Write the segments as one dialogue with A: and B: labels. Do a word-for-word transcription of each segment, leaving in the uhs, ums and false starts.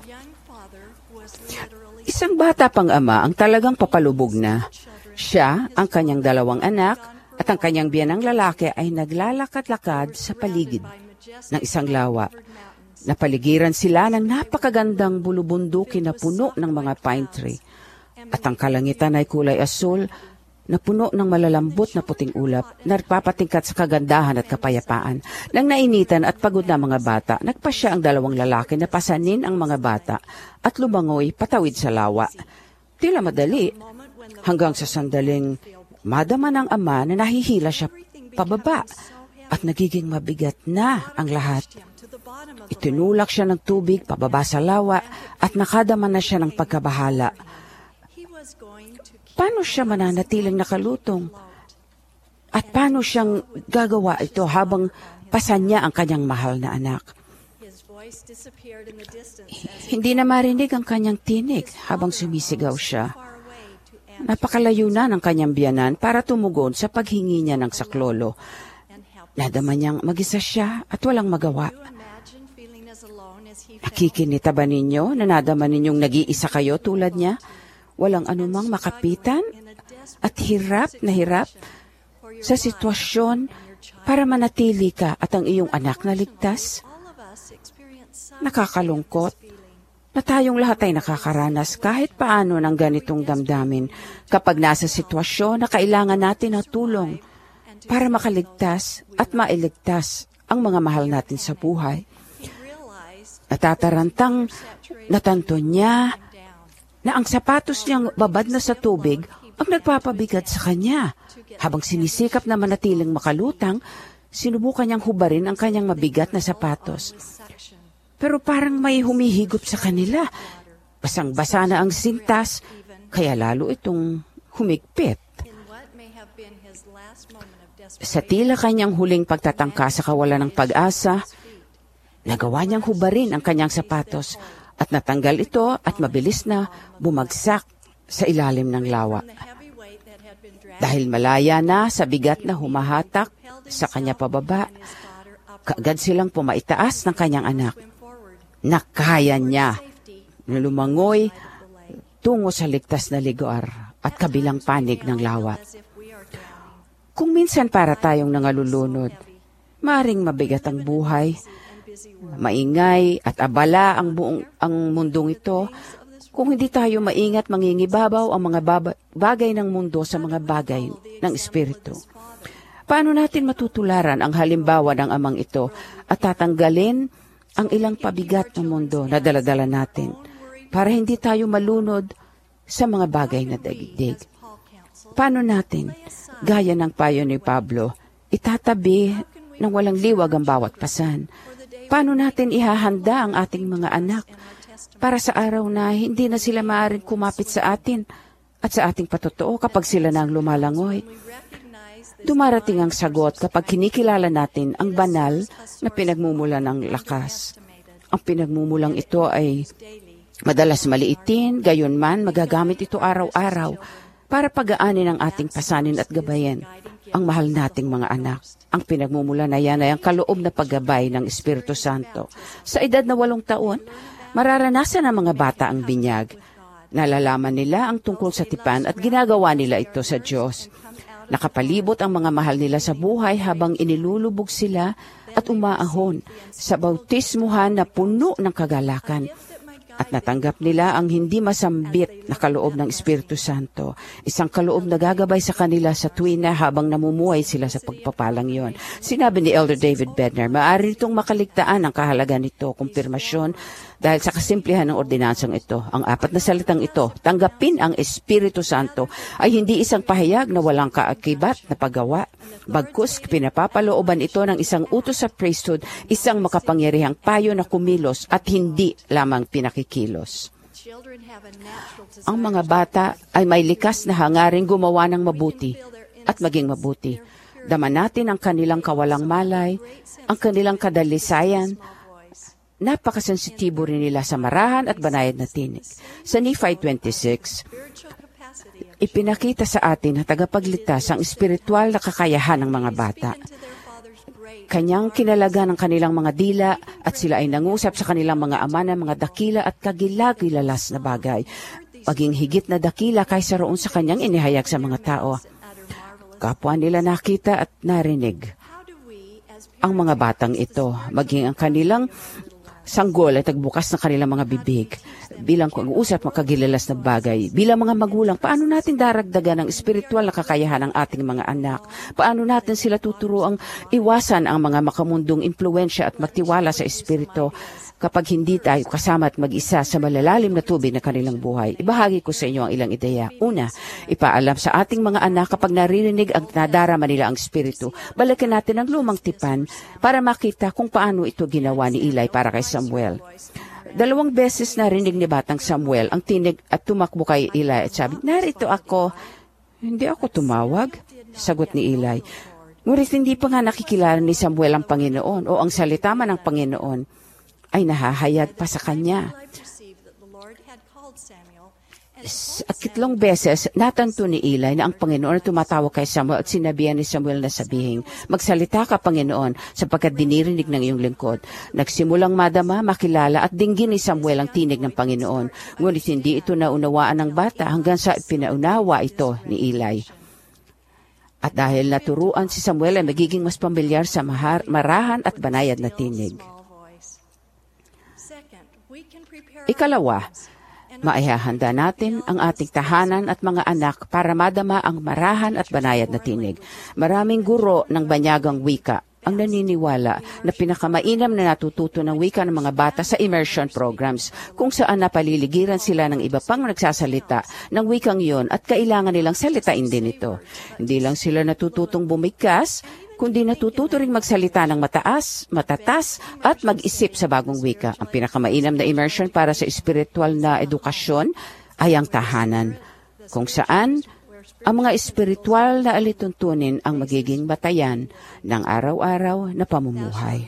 A: Isang bata pang ama ang talagang papalubog na. Siya, ang kanyang dalawang anak, at ang kanyang biyanang lalaki ay naglalakad-lakad sa paligid ng isang lawa. Napaligiran sila ng napakagandang bulubundukin na puno ng mga pine tree. At ang kalangitan ay kulay asul na puno ng malalambot na puting ulap na nagpapatingkat sa kagandahan at kapayapaan. Nang nainitan at pagod na mga bata, nagpasya ang dalawang lalaki na pasanin ang mga bata at lumangoy patawid sa lawa. Tila madali, hanggang sa sandaling madama ng ama na nahihila siya pababa at nagiging mabigat na ang lahat. Itinulak siya ng tubig pababa sa lawa at nakadama na siya ng pagkabahala. Paano siya mananatiling nakalutong? At paano siyang gagawa ito habang pasan niya ang kanyang mahal na anak? Hindi na marinig ang kanyang tinig habang sumisigaw siya. Napakalayo na ng kanyang biyanan para tumugon sa paghingi niya ng saklolo. Nadama niyang mag-isa siya at walang magawa. Nakikinita ba ninyo na nadama ninyong nag-iisa kayo tulad niya? Walang anumang makapitan at hirap na hirap sa sitwasyon para manatili ka at ang iyong anak na ligtas? Nakakalungkot na tayong lahat ay nakakaranas kahit paano ng ganitong damdamin kapag nasa sitwasyon na kailangan natin ng tulong para makaligtas at mailigtas ang mga mahal natin sa buhay. Natatarantang natanto niya na ang sapatos niyang babad na sa tubig ang nagpapabigat sa kanya. Habang sinisikap na manatiling makalutang, sinubukan niyang hubarin ang kanyang mabigat na sapatos. Pero parang may humihigop sa kanila. Basang-basa na ang sintas, kaya lalo itong humigpit. Sa tila kanyang huling pagtatangka sa kawalan ng pag-asa, nagawa niyang hubarin ang kanyang sapatos at natanggal ito at mabilis na bumagsak sa ilalim ng lawa. Dahil malaya na sa bigat na humahatak sa kanya pababa, kaagad silang pumaitaas ng kanyang anak. Nakaya niya na lumangoy tungo sa ligtas na lugar at kabilang panig ng lawa. Kung minsan para tayong nangalulunod, maaring mabigat ang buhay, maingay at abala ang buong ang mundong ito, kung hindi tayo maingat mangingibabaw ang mga bagay ng mundo sa mga bagay ng Espiritu. Paano natin matutularan ang halimbawa ng amang ito at tatanggalin ang ilang pabigat ng mundo na daladala natin para hindi tayo malunod sa mga bagay na daigdig? Paano natin, gaya ng payo ni Pablo, itatabi ng walang liwag ang bawat pasan? Paano natin ihahanda ang ating mga anak para sa araw na hindi na sila maaaring kumapit sa atin at sa ating patotoo kapag sila na ang lumalangoy? Dumarating ang sagot kapag kinikilala natin ang banal na pinagmumula ng lakas. Ang pinagmumulang ito ay madalas maliitin, gayon man magagamit ito araw-araw para pagaanin ang ating pasanin at gabayan ang mahal nating mga anak. Ang pinagmumula na yan ay ang kaloob na paggabay ng Espiritu Santo. Sa edad na walong taon, mararanasan ng mga bata ang binyag. Nalalaman nila ang tungkol sa tipan at ginagawa nila ito sa Diyos. Nakapalibot ang mga mahal nila sa buhay habang inilulubog sila at umaahon sa bautismuhan na puno ng kagalakan. At natanggap nila ang hindi masambit na kaloob ng Espiritu Santo. Isang kaloob na gagabay sa kanila sa tuwin na habang namumuhay sila sa pagpapalang yon. Sinabi ni Elder David Bednar, maaari itong makaligtaan ang kahalagan nito, kumpirmasyon, dahil sa kasimplihan ng ordinansang ito. Ang apat na salitang ito, tanggapin ang Espiritu Santo, ay hindi isang pahayag na walang kaakibat na paggawa. Bagkus, pinapapalooban ito ng isang utos sa priesthood, isang makapangyarihang payo na kumilos at hindi lamang pinakikilos. Ang mga bata ay may likas na hangaring gumawa ng mabuti at maging mabuti. Dama natin ang kanilang kawalang malay, ang kanilang kadalisayan. Napakasensitibo rin nila sa marahan at banayad na tinig. Sa Nephi twenty-six, ipinakita sa atin na tagapagligtas ang espiritual na kakayahan ng mga bata. kanyang kinalaga ng kanilang mga dila at sila ay nangusap sa kanilang mga ama ng mga dakila at kagilagilalas na bagay, maging higit na dakila kaysa roon sa kanyang inihayag sa mga tao. Kapwa nila nakita at narinig. Ang mga batang ito, maging ang kanilang sanggol ay tagbukas ng kanilang mga bibig. Bilang pag-uusap makagilalas na bagay, bilang mga magulang, paano natin daragdagan ang espiritual na kakayahan ng ating mga anak? Paano natin sila tuturuang iwasan ang mga makamundong impluensya at magtiwala sa espiritu kapag hindi tayo kasama at mag-isa sa malalalim na tubig na kanilang buhay? Ibahagi ko sa inyo ang ilang ideya. Una, ipaalam sa ating mga anak kapag naririnig ang nadarama nila ang espiritu. Balikan natin ang lumang tipan para makita kung paano ito ginawa ni Eli para kay Samuel. Dalawang beses narinig ni Batang Samuel ang tinig at tumakbo kay Eli at sabi, "Narito ako." "Hindi ako tumawag," sagot ni Eli. Ngunit hindi pa nga nakikilala ni Samuel ang Panginoon o ang salita man ng Panginoon ay nahahayag pa sa kanya. At kitlong beses, natanto ni Eli na ang Panginoon tumatawag kay Samuel at sinabihan ni Samuel na sabihin, "Magsalita ka, Panginoon, sapagkat dinirinig ng iyong lingkod." Nagsimulang madama, makilala at dinggin ni Samuel ang tinig ng Panginoon. Ngunit hindi ito naunawaan ng bata hanggang sa pinaunawa ito ni Eli. At dahil naturuan si Samuel ay magiging mas pamilyar sa mahar, marahan at banayad na tinig. Ikalawa, maihahanda natin ang ating tahanan at mga anak para madama ang marahan at banayad na tinig. Maraming guro ng banyagang wika ang naniniwala na pinakamainam na natututo ng wika ng mga bata sa immersion programs kung saan napaliligiran sila ng iba pang nagsasalita ng wikang yon at kailangan nilang salitain din ito. Hindi lang sila natututong bumigkas, kundi natututo ring magsalita ng mataas, matatas, at mag-isip sa bagong wika. Ang pinakamainam na immersion para sa espiritual na edukasyon ay ang tahanan, kung saan ang mga espiritual na alituntunin ang magiging batayan ng araw-araw na pamumuhay.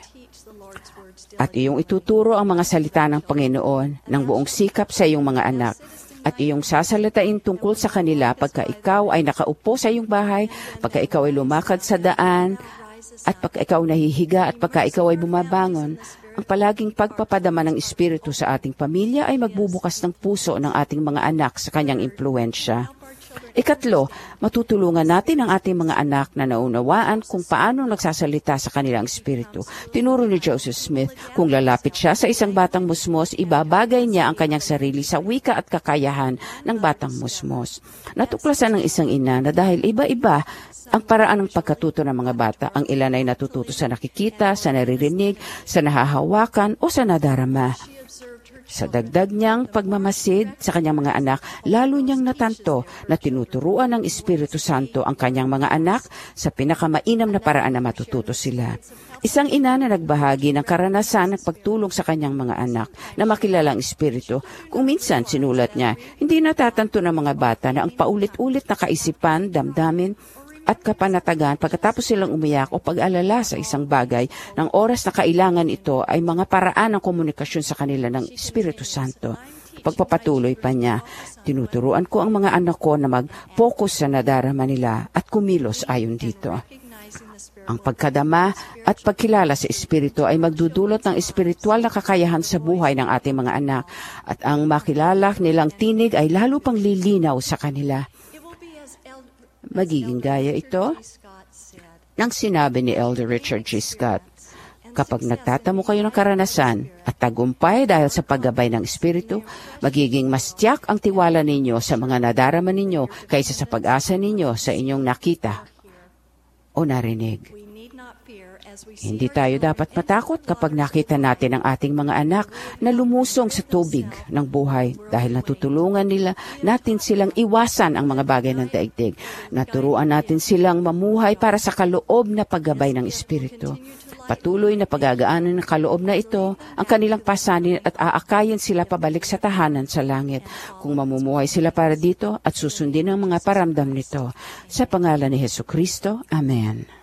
A: At iyong ituturo ang mga salita ng Panginoon ng buong sikap sa iyong mga anak. At iyong sasalitain tungkol sa kanila pagka ikaw ay nakaupo sa iyong bahay, pagka ikaw ay lumakad sa daan, at pagka ikaw nahihiga at pagka ikaw ay bumabangon. Ang palaging pagpapadama ng Espiritu sa ating pamilya ay magbubukas ng puso ng ating mga anak sa kanyang impluensya. Ikatlo, matutulungan natin ang ating mga anak na naunawaan kung paano nagsasalita sa kanilang espiritu. Tinuro ni Joseph Smith, kung lalapit siya sa isang batang musmos, ibabagay niya ang kanyang sarili sa wika at kakayahan ng batang musmos. Natuklasan ng isang ina na dahil iba-iba ang paraan ng pagkatuto ng mga bata, ang ilan ay natututo sa nakikita, sa naririnig, sa nahahawakan o sa nadarama. Sa dagdag niyang pagmamasid sa kanyang mga anak, lalo niyang natanto na tinuturuan ng Espiritu Santo ang kanyang mga anak sa pinakamainam na paraan na matututo sila. Isang ina na nagbahagi ng karanasan ng pagtulong sa kanyang mga anak na makilala ang Espiritu. Kung minsan, sinulat niya, hindi natatanto ng mga bata na ang paulit-ulit na kaisipan, damdamin, at kapanatagan pagkatapos silang umiyak o pag-alala sa isang bagay ng oras na kailangan ito ay mga paraan ng komunikasyon sa kanila ng Espiritu Santo. Pagpapatuloy pa niya, tinuturuan ko ang mga anak ko na mag-focus sa nadarama nila at kumilos ayon dito. Ang pagkadama at pagkilala sa Espiritu ay magdudulot ng espiritual na kakayahan sa buhay ng ating mga anak at ang makilala nilang tinig ay lalo pang lilinaw sa kanila. Magiging gaya ito ng sinabi ni Elder Richard G. Scott. Kapag nagtatamo kayo ng karanasan at tagumpay dahil sa paggabay ng Espiritu, magiging mas tiyak ang tiwala ninyo sa mga nadarama ninyo kaysa sa pag-asa ninyo sa inyong nakita o narinig. Hindi tayo dapat matakot kapag nakita natin ang ating mga anak na lumusong sa tubig ng buhay dahil natutulungan nila natin silang iwasan ang mga bagay ng daigdig. Naturuan natin silang mamuhay para sa kaloob na paggabay ng Espiritu. Patuloy na pagagaanan ng kaloob na ito ang kanilang pasanin at aakayin sila pabalik sa tahanan sa langit kung mamumuhay sila para dito at susundin ang mga paramdam nito. Sa pangalan ni Jesucristo, Amen.